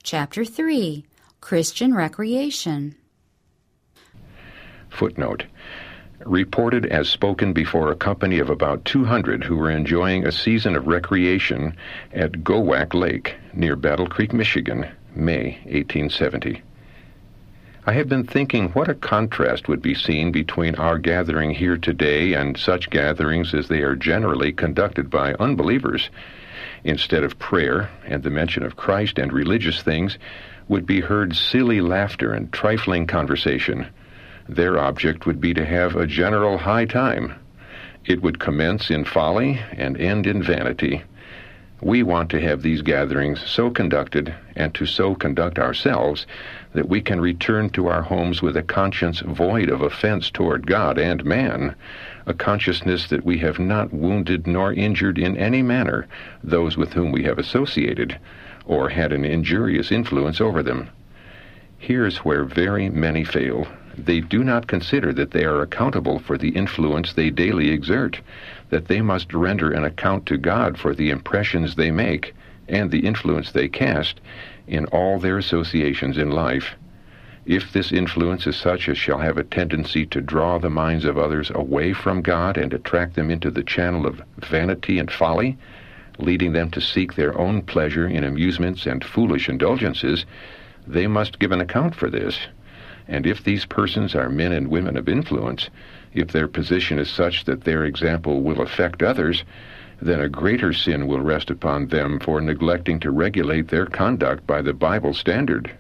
Chapter 3, Christian Recreation. Footnote. Reported as spoken before a company of about 200 who were enjoying a season of recreation at Gowak Lake, near Battle Creek, Michigan, May 1870. I have been thinking what a contrast would be seen between our gathering here today and such gatherings as they are generally conducted by unbelievers. Instead of prayer and the mention of Christ and religious things, would be heard silly laughter and trifling conversation. Their object would be to have a general high time. It would commence in folly and end in vanity. We want to have these gatherings so conducted and to so conduct ourselves that we can return to our homes with a conscience void of offense toward God and man, a consciousness that we have not wounded nor injured in any manner those with whom we have associated, or had an injurious influence over them. Here's where very many fail. They do not consider that they are accountable for the influence they daily exert, that they must render an account to God for the impressions they make and the influence they cast in all their associations in life. If this influence is such as shall have a tendency to draw the minds of others away from God and attract them into the channel of vanity and folly, leading them to seek their own pleasure in amusements and foolish indulgences, they must give an account for this. And if these persons are men and women of influence, if their position is such that their example will affect others, then a greater sin will rest upon them for neglecting to regulate their conduct by the Bible standard.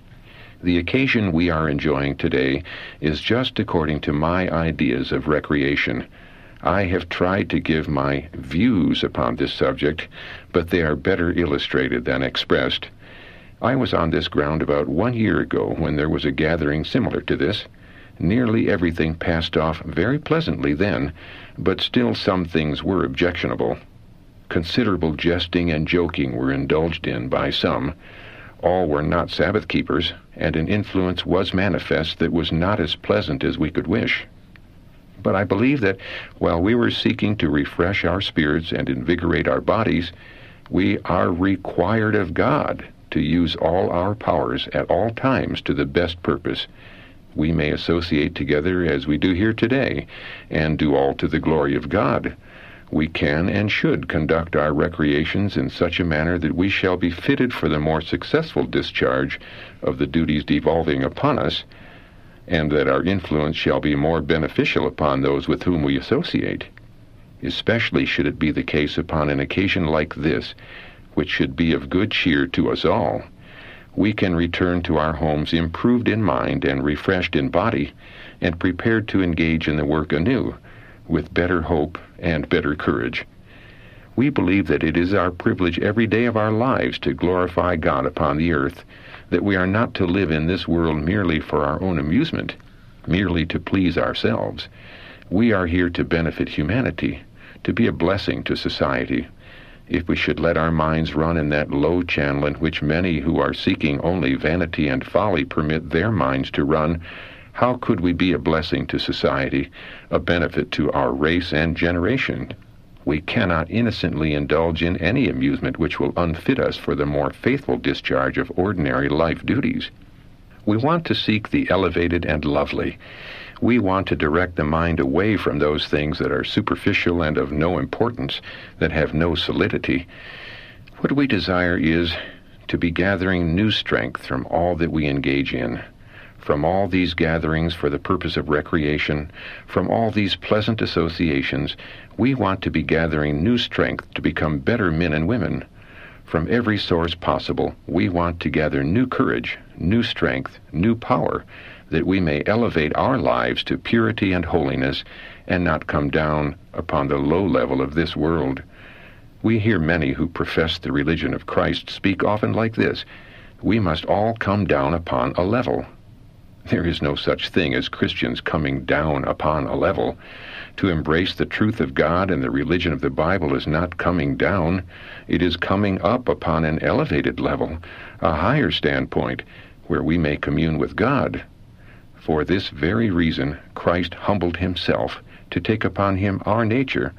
The occasion we are enjoying today is just according to my ideas of recreation. I have tried to give my views upon this subject, but they are better illustrated than expressed. I was on this ground about 1 year ago when there was a gathering similar to this. Nearly everything passed off very pleasantly then, but still some things were objectionable. Considerable jesting and joking were indulged in by some. All were not Sabbath keepers, and an influence was manifest that was not as pleasant as we could wish. But I believe that while we were seeking to refresh our spirits and invigorate our bodies, we are required of God to use all our powers at all times to the best purpose. We may associate together as we do here today, and do all to the glory of God. We can and should conduct our recreations in such a manner that we shall be fitted for the more successful discharge of the duties devolving upon us, and that our influence shall be more beneficial upon those with whom we associate. Especially should it be the case upon an occasion like this, which should be of good cheer to us all. We can return to our homes improved in mind and refreshed in body, and prepared to engage in the work anew, with better hope and better courage. We believe that it is our privilege every day of our lives to glorify God upon the earth, that we are not to live in this world merely for our own amusement, merely to please ourselves. We are here to benefit humanity, to be a blessing to society. If we should let our minds run in that low channel in which many who are seeking only vanity and folly permit their minds to run, how could we be a blessing to society, a benefit to our race and generation? We cannot innocently indulge in any amusement which will unfit us for the more faithful discharge of ordinary life duties. We want to seek the elevated and lovely. We want to direct the mind away from those things that are superficial and of no importance, that have no solidity. What we desire is to be gathering new strength from all that we engage in, from all these gatherings for the purpose of recreation, from all these pleasant associations. We want to be gathering new strength to become better men and women. From every source possible, we want to gather new courage, new strength, new power, that we may elevate our lives to purity and holiness, and not come down upon the low level of this world. We hear many who profess the religion of Christ speak often like this: we must all come down upon a level. There is no such thing as Christians coming down upon a level. To embrace the truth of God and the religion of the Bible is not coming down. It is coming up upon an elevated level, a higher standpoint, where we may commune with God. For this very reason, Christ humbled himself to take upon him our nature,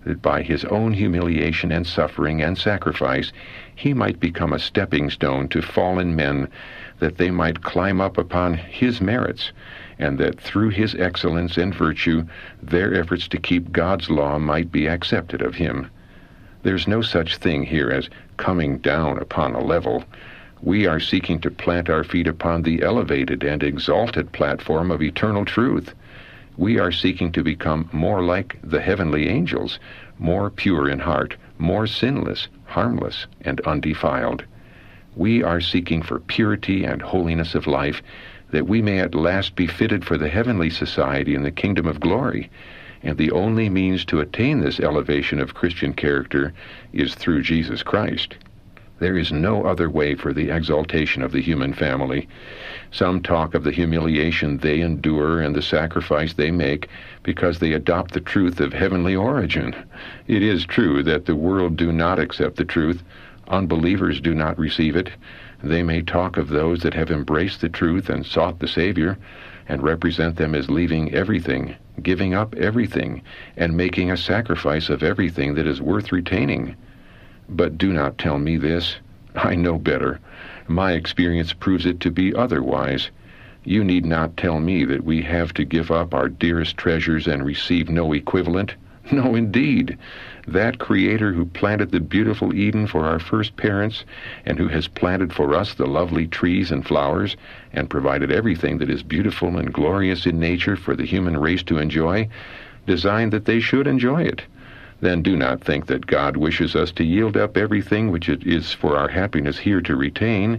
that by his own humiliation and suffering and sacrifice he might become a stepping stone to fallen men, that they might climb up upon his merits, and that through his excellence and virtue their efforts to keep God's law might be accepted of him. There's no such thing here as coming down upon a level. We are seeking to plant our feet upon the elevated and exalted platform of eternal truth. We are seeking to become more like the heavenly angels, more pure in heart, more sinless, harmless, and undefiled. We are seeking for purity and holiness of life, that we may at last be fitted for the heavenly society in the kingdom of glory. And the only means to attain this elevation of Christian character is through Jesus Christ. There is no other way for the exaltation of the human family. Some talk of the humiliation they endure and the sacrifice they make because they adopt the truth of heavenly origin. It is true that the world do not accept the truth. Unbelievers do not receive it. They may talk of those that have embraced the truth and sought the Savior, and represent them as leaving everything, giving up everything, and making a sacrifice of everything that is worth retaining. But do not tell me this. I know better. My experience proves it to be otherwise. You need not tell me that we have to give up our dearest treasures and receive no equivalent. No, indeed. That Creator who planted the beautiful Eden for our first parents, and who has planted for us the lovely trees and flowers, and provided everything that is beautiful and glorious in nature for the human race to enjoy, designed that they should enjoy it. Then do not think that God wishes us to yield up everything which it is for our happiness here to retain.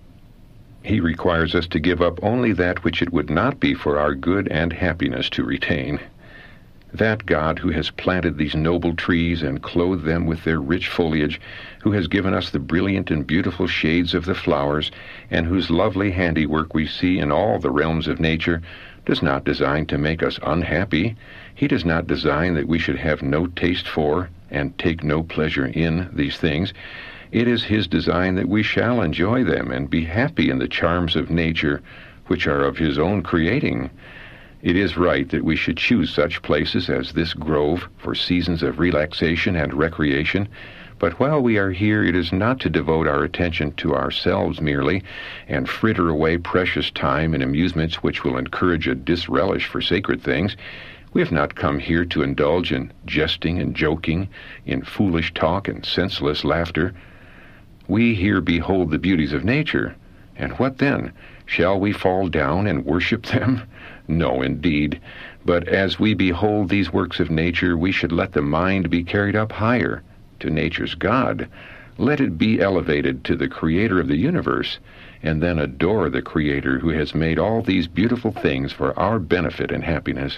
He requires us to give up only that which it would not be for our good and happiness to retain. That God who has planted these noble trees and clothed them with their rich foliage, who has given us the brilliant and beautiful shades of the flowers, and whose lovely handiwork we see in all the realms of nature, does not design to make us unhappy. He does not design that we should have no taste for and take no pleasure in these things. It is His design that we shall enjoy them and be happy in the charms of nature, which are of His own creating. It is right that we should choose such places as this grove for seasons of relaxation and recreation, but while we are here, it is not to devote our attention to ourselves merely, and fritter away precious time in amusements which will encourage a disrelish for sacred things. We have not come here to indulge in jesting and joking, in foolish talk and senseless laughter. We here behold the beauties of nature, and what then? Shall we fall down and worship them? No, indeed. But as we behold these works of nature, we should let the mind be carried up higher, to nature's God. Let it be elevated to the Creator of the universe, and then adore the Creator who has made all these beautiful things for our benefit and happiness.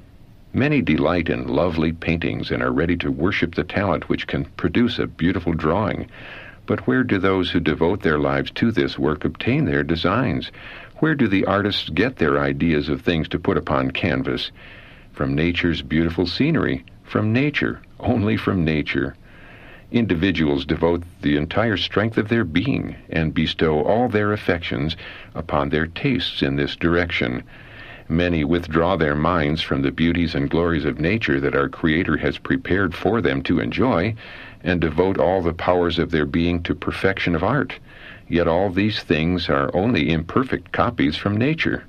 Many delight in lovely paintings and are ready to worship the talent which can produce a beautiful drawing. But where do those who devote their lives to this work obtain their designs? Where do the artists get their ideas of things to put upon canvas? From nature's beautiful scenery, from nature, only from nature. Individuals devote the entire strength of their being and bestow all their affections upon their tastes in this direction. Many withdraw their minds from the beauties and glories of nature that our Creator has prepared for them to enjoy, and devote all the powers of their being to perfection of art. Yet all these things are only imperfect copies from nature.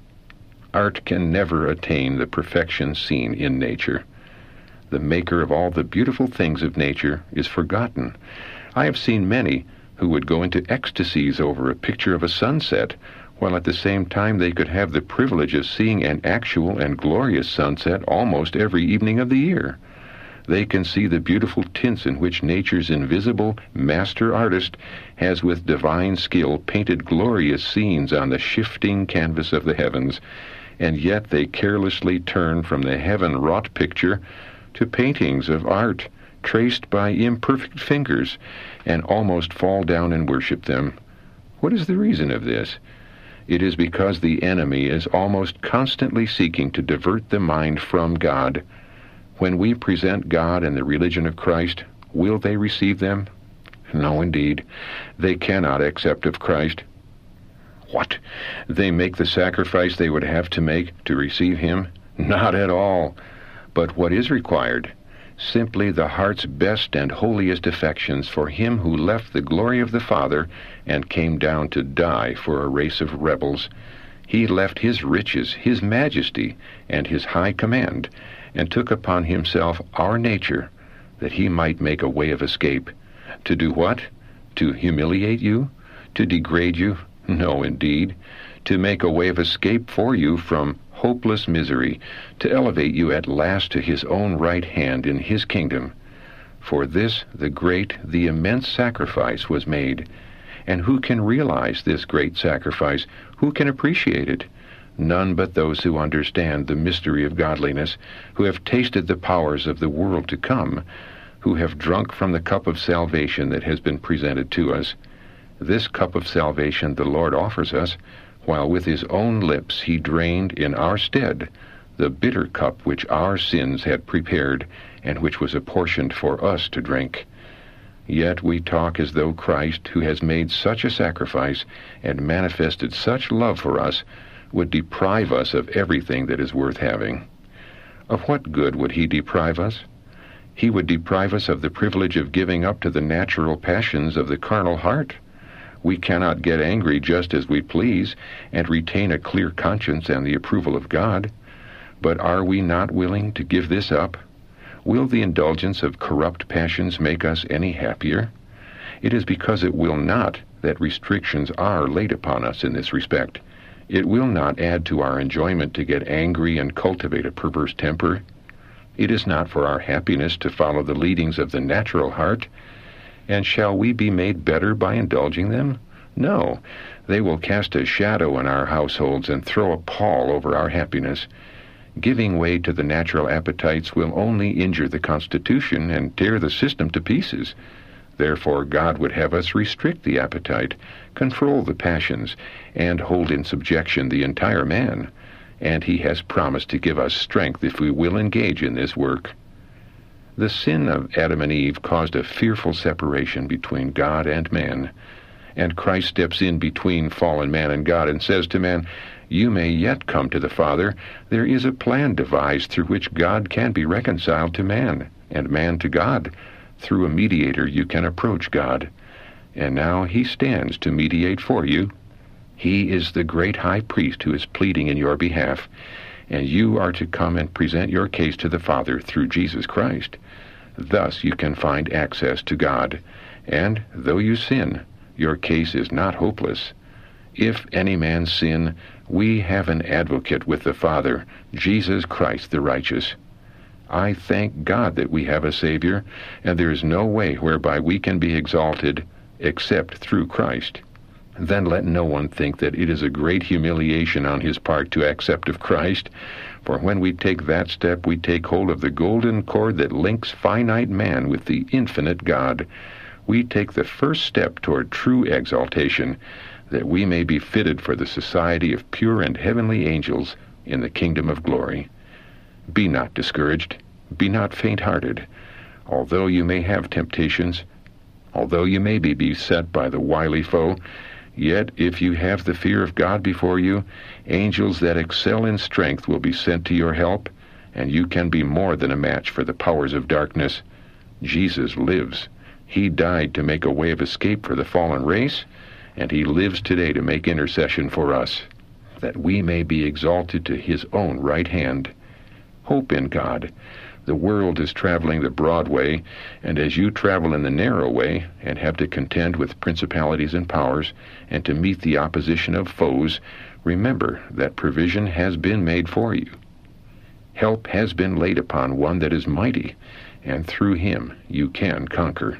Art can never attain the perfection seen in nature. The maker of all the beautiful things of nature is forgotten. I have seen many who would go into ecstasies over a picture of a sunset, while at the same time they could have the privilege of seeing an actual and glorious sunset almost every evening of the year. They can see the beautiful tints in which nature's invisible master artist has with divine skill painted glorious scenes on the shifting canvas of the heavens, and yet they carelessly turn from the heaven-wrought picture to paintings of art traced by imperfect fingers, and almost fall down and worship them. What is the reason of this? It is because the enemy is almost constantly seeking to divert the mind from God. When we present God and the religion of Christ, will they receive them? No, indeed. They cannot accept of Christ. What? They make the sacrifice they would have to make to receive Him? Not at all. But what is required? simply the heart's best and holiest affections for him who left the glory of the Father and came down to die for a race of rebels. He left his riches, his majesty, and his high command, and took upon himself our nature, that he might make a way of escape. To do what? To humiliate you? To degrade you? No, indeed. To make a way of escape for you from hopeless misery, to elevate you at last to his own right hand in his kingdom. For this, the great, the immense sacrifice was made. And who can realize this great sacrifice? Who can appreciate it? None but those who understand the mystery of godliness, who have tasted the powers of the world to come, who have drunk from the cup of salvation that has been presented to us. This cup of salvation the Lord offers us, while with his own lips he drained in our stead the bitter cup which our sins had prepared, and which was apportioned for us to drink. Yet we talk as though Christ, who has made such a sacrifice and manifested such love for us, would deprive us of everything that is worth having. Of what good would he deprive us? He would deprive us of the privilege of giving up to the natural passions of the carnal heart. We cannot get angry just as we please and retain a clear conscience and the approval of God. But are we not willing to give this up? Will the indulgence of corrupt passions make us any happier? It is because it will not that restrictions are laid upon us in this respect. It will not add to our enjoyment to get angry and cultivate a perverse temper. It is not for our happiness to follow the leadings of the natural heart. And shall we be made better by indulging them? No, they will cast a shadow in our households and throw a pall over our happiness. Giving way to the natural appetites will only injure the constitution and tear the system to pieces. Therefore God would have us restrict the appetite, control the passions, and hold in subjection the entire man. And he has promised to give us strength if we will engage in this work. The sin of Adam and Eve caused a fearful separation between God and man. And Christ steps in between fallen man and God and says to man, "You may yet come to the Father. There is a plan devised through which God can be reconciled to man, and man to God. Through a mediator you can approach God. And now he stands to mediate for you. He is the great high priest who is pleading in your behalf, and you are to come and present your case to the Father through Jesus Christ. Thus you can find access to God, and though you sin, your case is not hopeless. If any man sin, we have an advocate with the Father, Jesus Christ the righteous. I thank God that we have a Savior, and there is no way whereby we can be exalted except through Christ. Then let no one think that it is a great humiliation on his part to accept of Christ, for when we take that step, we take hold of the golden cord that links finite man with the infinite God. We take the first step toward true exaltation, that we may be fitted for the society of pure and heavenly angels in the kingdom of glory. Be not discouraged, be not faint-hearted. Although you may have temptations, although you may be beset by the wily foe, yet if you have the fear of God before you, angels that excel in strength will be sent to your help, and you can be more than a match for the powers of darkness. Jesus lives. He died to make a way of escape for the fallen race, and he lives today to make intercession for us, that we may be exalted to his own right hand. Hope in God. The world is traveling the broad way, and as you travel in the narrow way, and have to contend with principalities and powers, and to meet the opposition of foes, remember that provision has been made for you. Help has been laid upon one that is mighty, and through him you can conquer.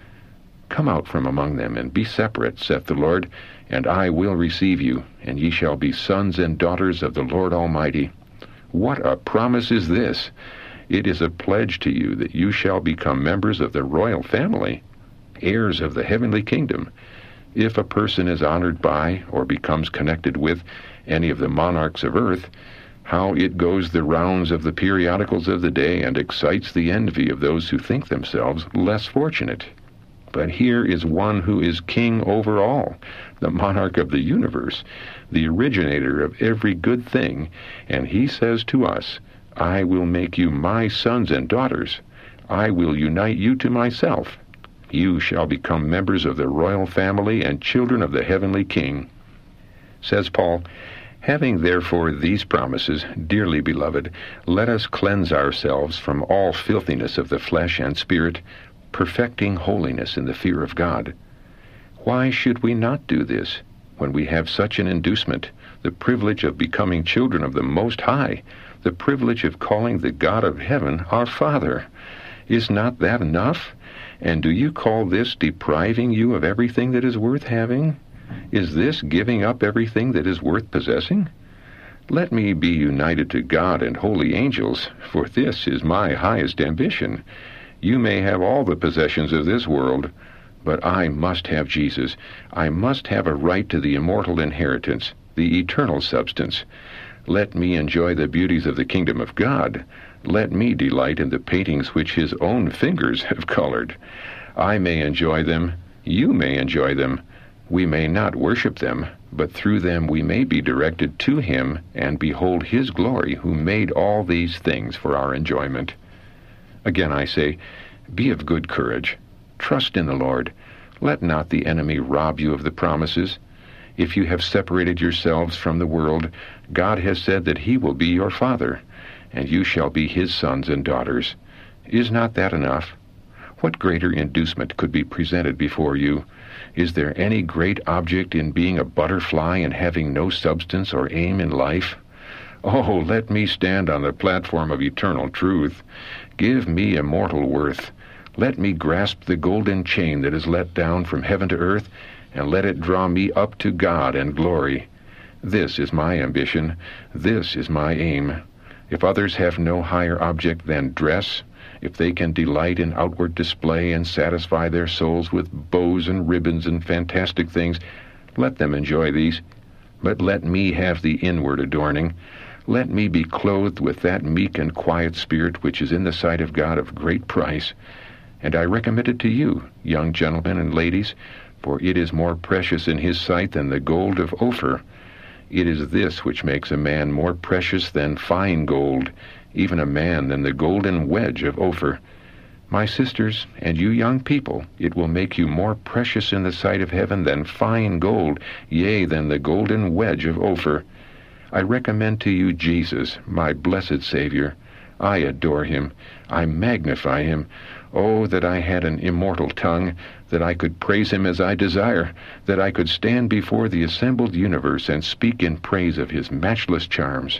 Come out from among them, and be separate, saith the Lord, and I will receive you, and ye shall be sons and daughters of the Lord Almighty. What a promise is this! It is a pledge to you that you shall become members of the royal family, heirs of the heavenly kingdom. If a person is honored by or becomes connected with any of the monarchs of earth, how it goes the rounds of the periodicals of the day and excites the envy of those who think themselves less fortunate. But here is one who is king over all, the monarch of the universe, the originator of every good thing, and he says to us, I will make you my sons and daughters. I will unite you to myself. You shall become members of the royal family and children of the heavenly King. Says Paul, having therefore these promises, dearly beloved, let us cleanse ourselves from all filthiness of the flesh and spirit, perfecting holiness in the fear of God. Why should we not do this, when we have such an inducement, the privilege of becoming children of the Most High, the privilege of calling the God of heaven our Father? Is not that enough? And do you call this depriving you of everything that is worth having? Is this giving up everything that is worth possessing? Let me be united to God and holy angels, for this is my highest ambition. You may have all the possessions of this world, but I must have Jesus. I must have a right to the immortal inheritance, the eternal substance. Let me enjoy the beauties of the kingdom of God. Let me delight in the paintings which his own fingers have colored. I may enjoy them. You may enjoy them. We may not worship them, but through them we may be directed to him and behold his glory, who made all these things for our enjoyment. Again I say, be of good courage. Trust in the Lord. Let not the enemy rob you of the promises. If you have separated yourselves from the world, God has said that he will be your Father, and you shall be his sons and daughters. Is not that enough? What greater inducement could be presented before you? Is there any great object in being a butterfly and having no substance or aim in life? Oh, let me stand on the platform of eternal truth. Give me immortal worth. Let me grasp the golden chain that is let down from heaven to earth, and let it draw me up to God and glory. This is my ambition. This is my aim. If others have no higher object than dress, if they can delight in outward display and satisfy their souls with bows and ribbons and fantastic things, let them enjoy these. But let me have the inward adorning. Let me be clothed with that meek and quiet spirit which is in the sight of God of great price. And I recommend it to you, young gentlemen and ladies, for it is more precious in his sight than the gold of Ophir. It is this which makes a man more precious than fine gold, even a man than the golden wedge of Ophir. My sisters, and you young people, it will make you more precious in the sight of heaven than fine gold, yea, than the golden wedge of Ophir. I recommend to you Jesus, my blessed Savior. I adore him. I magnify him. Oh, that I had an immortal tongue, that I could praise him as I desire, that I could stand before the assembled universe and speak in praise of his matchless charms.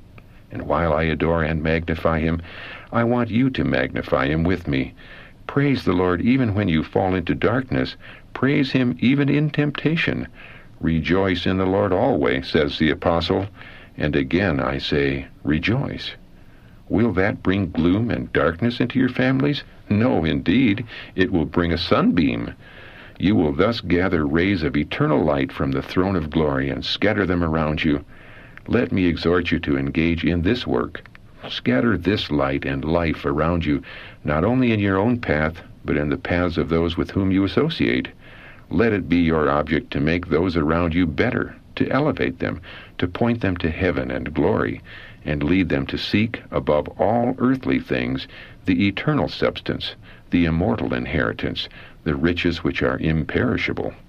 And while I adore and magnify him, I want you to magnify him with me. Praise the Lord even when you fall into darkness. Praise him even in temptation. Rejoice in the Lord always, says the apostle. And again I say, rejoice. Will that bring gloom and darkness into your families? No, indeed. It will bring a sunbeam. You will thus gather rays of eternal light from the throne of glory and scatter them around you. Let me exhort you to engage in this work. Scatter this light and life around you, not only in your own path, but in the paths of those with whom you associate. Let it be your object to make those around you better, to elevate them, to point them to heaven and glory, and lead them to seek, above all earthly things, the eternal substance, the immortal inheritance, the riches which are imperishable.